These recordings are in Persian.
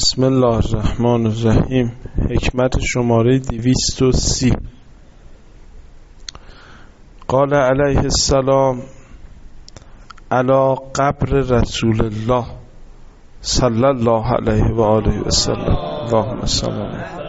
بسم الله الرحمن الرحیم. حکمت شماره 230. قال علیه السلام علی قبر رسول الله صلی الله علیه و آله و سلم. اللهم صل علی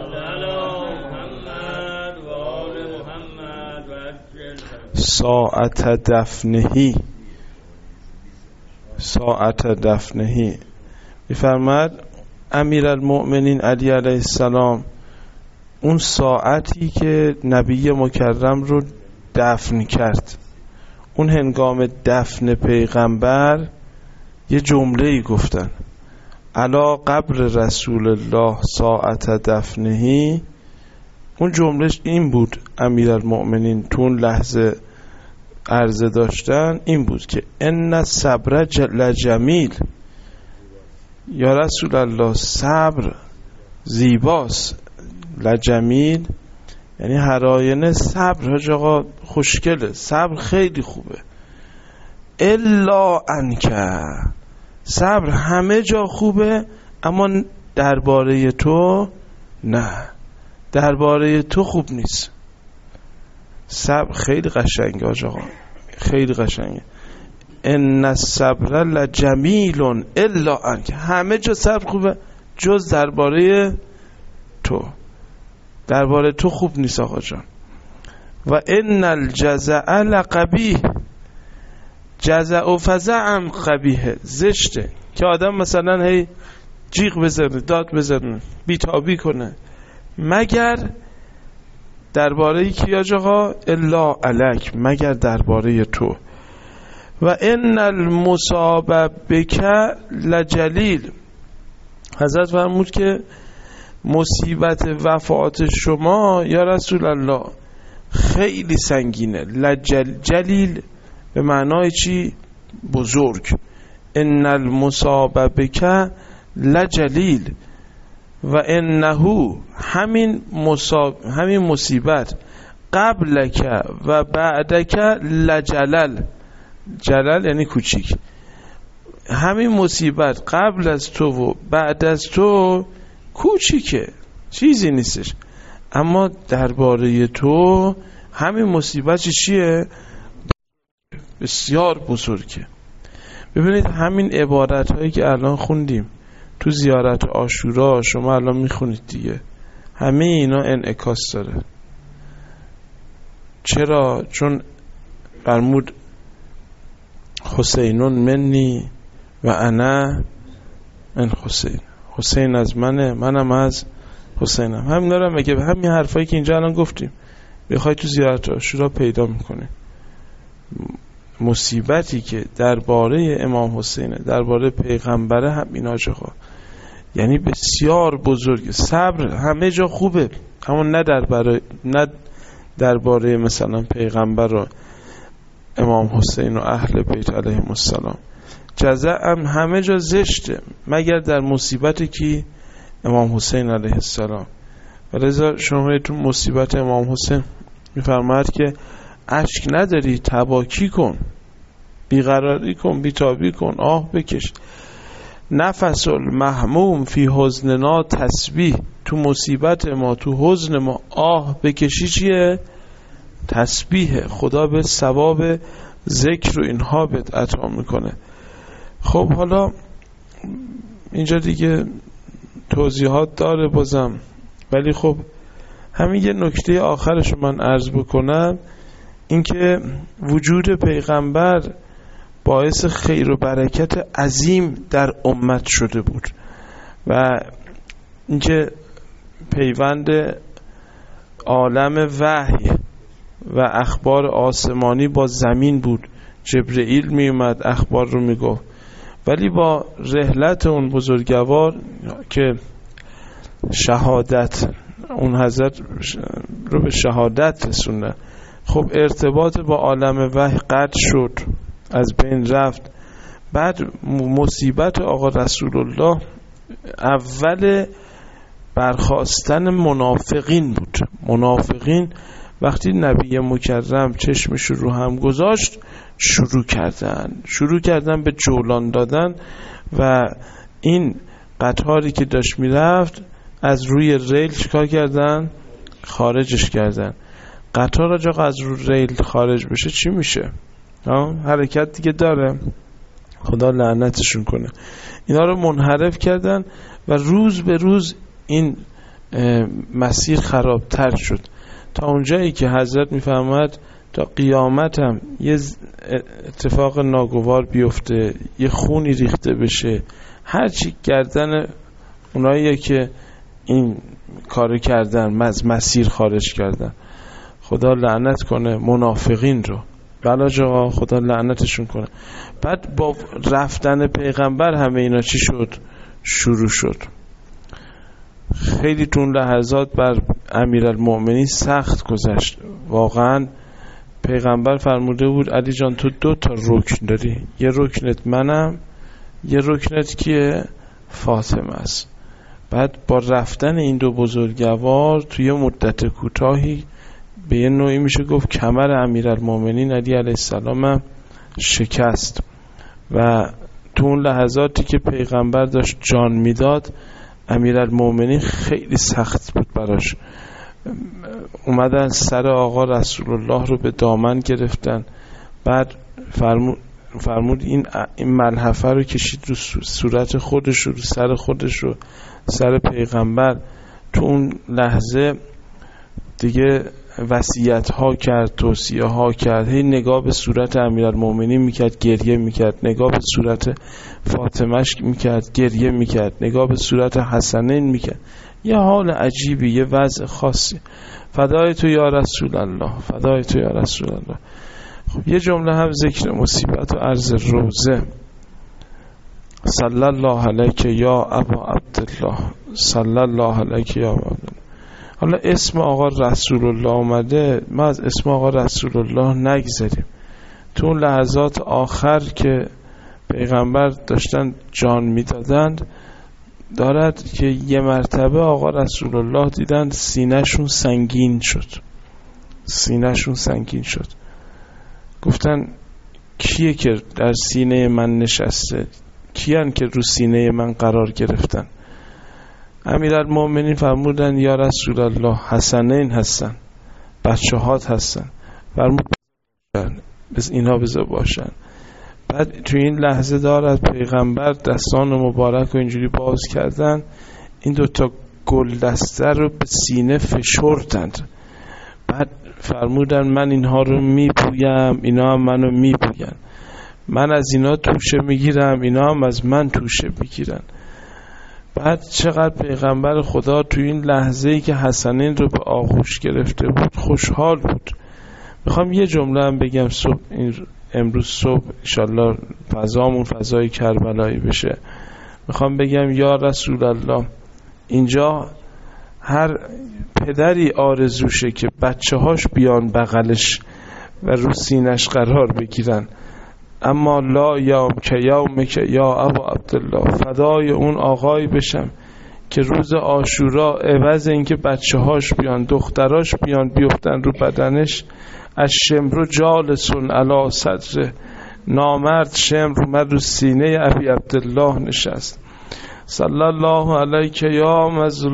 ساعت دفنهی می‌فرماید امیرالمؤمنین علی علیه السلام اون ساعتی که نبی مکرم رو دفن کرد، اون هنگام دفن پیغمبر یه جمله‌ای گفتن علی قبر رسول الله ساعت دفنهی. اون جملهش این بود، امیرالمؤمنین تو اون لحظه عرضه داشتن این بود که ان الصبر لجمیل، یا رسول الله صبر زیباست، لجمیل یعنی هر آینه صبر حاج آقا خوشگله، صبر خیلی خوبه. الا انکه، صبر همه جا خوبه اما درباره تو نه، درباره تو خوب نیست. صبر خیلی قشنگه حاج آقا، خیلی قشنگه. ان الصبر لجمیل الا انکه، همه جا صبر خوبه جز درباره تو، درباره تو خوب نیست آقا جان. و ان الجزع لقبیح، جزع و فزع هم قبیحه، زشته که آدم مثلا هی جیغ بزنه، داد بزنه، بیتابی کنه، مگر درباره کی آقا؟ الا الک، مگر درباره تو. و ان المصاب بک لجلیل، حضرت فرمود که مصیبت وفات شما یا رسول الله خیلی سنگینه. جلیل به معنای چی؟ بزرگ. ان المصاب بک لجلیل و انه، همین مصیبت قبلک و بعدک لجلل، جلل یعنی کوچیک، همین مصیبت قبل از تو و بعد از تو کوچیکه، چیزی نیستش، اما درباره تو همین مصیبت چیه؟ بسیار بزرگه. ببینید همین عبارت هایی که الان خوندیم تو زیارت عاشورا، شما الان میخونید دیگه، همه اینا انعکاس داره. چرا؟ چون فرمود حسینون منی و انا من حسین، حسین از منه، منم از حسینم. همین دارم میگه، همین حرفایی که اینجا الان گفتیم بخوای تو زیارت عاشورا پیدا میکنه. مصیبتی که درباره امام حسینه، درباره پیغمبره، همین آقا یعنی بسیار بزرگه. صبر همه جا خوبه اما نه درباره مثلا پیغمبر و امام حسین و اهل بیت علیهم السلام. جزع هم همه جا زشته مگر در مصیبتی که امام حسین علیه السلام. و لذا شما تو مصیبت امام حسین میفرماید که اشک نداری تباکی کن، بیقراری کن، بیتابی کن، آه بکش. نفس المحموم فی حزننا تسبیح، تو مصیبت ما، تو حزن ما آه بکشی چیه؟ تسبیح. خدا به ثواب ذکر و اینها بهت عطا میکنه. خب حالا اینجا دیگه توضیحات داره بازم، ولی خب همین یه نکته آخرش من عرض بکنم، اینکه وجود پیغمبر باعث خیر و برکت عظیم در امت شده بود و اینکه پیوند عالم وحی و اخبار آسمانی با زمین بود. جبرئیل می اومد اخبار رو می گفت، ولی با رحلت اون بزرگوار که شهادت، اون حضرت رو به شهادت رسونده، خب ارتباط با عالم وحی قطع شد، از بین رفت. بعد مصیبت آقا رسول الله اول برخاستن منافقین بود. منافقین وقتی نبی مکرم چشمش رو هم گذاشت شروع کردن به جولان دادن و این قطاری که داشت میرفت از روی ریل چیکار کردن؟ خارجش کردن. قطار آجا از روی ریل خارج بشه چی میشه؟ حرکت دیگه داره. خدا لعنتشون کنه. اینا رو منحرف کردن و روز به روز این مسیر خرابتر شد تا اونجایی که حضرت میفرماد تا قیامت هم یه اتفاق ناگوار بیفته، یه خونی ریخته بشه، هرچی گردن اونایی که این کار کردن، از مسیر خارج کردن، خدا لعنت کنه منافقین رو. بلا جا خدا لعنتشون کنه. بعد با رفتن پیغمبر همه اینا چی شد؟ شروع شد. خیلی تون لحظات بر امیرالمؤمنین سخت گذشت. واقعا پیغمبر فرموده بود علی جان تو 2 تا رکن داری، یه رکنت منم، یه رکنت کیه؟ فاطمه است. بعد با رفتن این 2 بزرگوار توی مدت کوتاهی به یه نوعی میشه گفت کمر امیرالمؤمنین علی علیه السلام شکست و تو اون لحظاتی که پیغمبر داشت جان میداد امیرالمؤمنین خیلی سخت بود براش. اومدن سر آقا رسول الله رو به دامن گرفتن. بعد فرمود این ملحفه رو کشید رو صورت خودش رو سر خودش رو سر پیغمبر. تو اون لحظه دیگه وصیت ها کرد، توصیه ها کرد، هی نگاه به صورت امیرالمؤمنین میکرد گریه میکرد، نگاه به صورت فاطمهش میکرد گریه میکرد، نگاه به صورت حسنین میکرد. یه حال عجیبی، یه وضع خاصی. فدای تو یا رسول الله، فدای تو یا رسول الله. خب یه جمله هم ذکر مصیبت و عرض روزه. صلی الله علیک یا ابا عبدالله، صلی الله علیک یا ابا عبدالله. حالا اسم آقا رسول الله اومده، ما از اسم آقا رسول الله نگذاریم. تو اون لحظات آخر که پیغمبر داشتن جان میدادند دارد که یه مرتبه آقا رسول الله دیدن سینه‌شون سنگین شد، سینه‌شون سنگین شد. گفتن کیه که در سینه من نشسته؟ کیان که رو سینه من قرار گرفتن؟ امیرالمؤمنین فرمودن یا رسول الله حسنین هستن، بچه‌هات هستن. فرمود بس اینها بذار باشن. بعد تو این لحظه دارد پیغمبر دستان مبارک رو اینجوری باز کردن، این 2 تا گل دسته رو به سینه فشردند. بعد فرمودن من اینها رو میبویم، اینا هم منو میبوین، من از اینا توشه میگیرم، اینا هم از من توشه میگیرن. بعد چقدر پیغمبر خدا تو این لحظه‌ای که حسنین رو به آغوش گرفته بود خوشحال بود. میخوام یه جمله هم بگم صبح امروز صبح انشالله فضامون فضای کربلایی بشه. میخوام بگم یا رسول الله، اینجا هر پدری آرزوشه که بچه هاش بیان بغلش و رو سینش قرار بگیرن، اما لا یوم که یوم که یا ابا عبدالله، فدای اون آقای بشم که روز عاشورا عوض این که بچه هاش بیان دختراش بیان بیفتن رو بدنش، از شمر جالسون علی صدره، نامرد شمر اومد رو سینه ابی عبدالله نشست. صلی الله علیک یا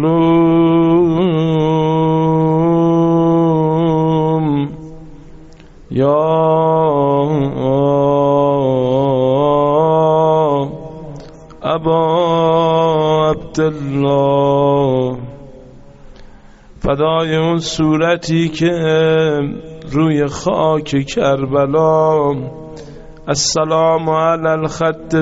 مظلوم یا ابا عبدالله. فدای اون صورتی که روی خاک کربلا، السلام علی الخط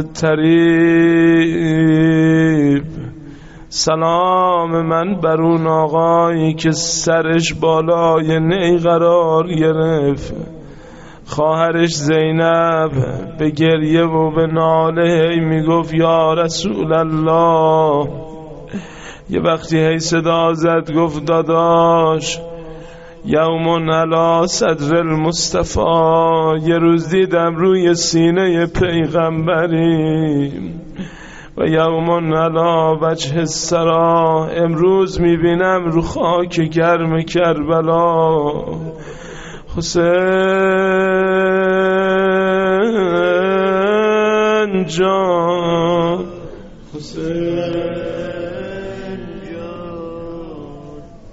الطریب، سلام من بر اون آقایی که سرش بالای نی قرار گرفت. خواهرش زینب به گریه و به ناله هی میگفت یا رسول الله. یه وقتی هی صدا زد گفت داداش یوم علی صدر المصطفی، یه روز دیدم روی سینه پیغمبری، و یوم علی وجه السرا، امروز میبینم رو خاک گرم کربلا. حسین جان